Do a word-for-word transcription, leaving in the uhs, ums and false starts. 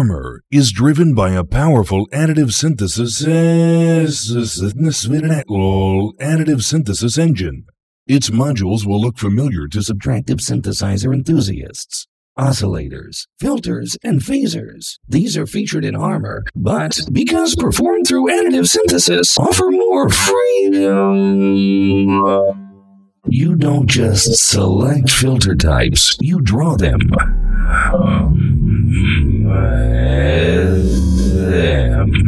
Armor is driven by a powerful additive synthesis additive synthesis engine. Its modules will look familiar to subtractive synthesizer enthusiasts. Oscillators, filters, and phasers. These are featured in Armor, but because performed through additive synthesis, offer more freedom. You don't just select filter types, you draw them. them.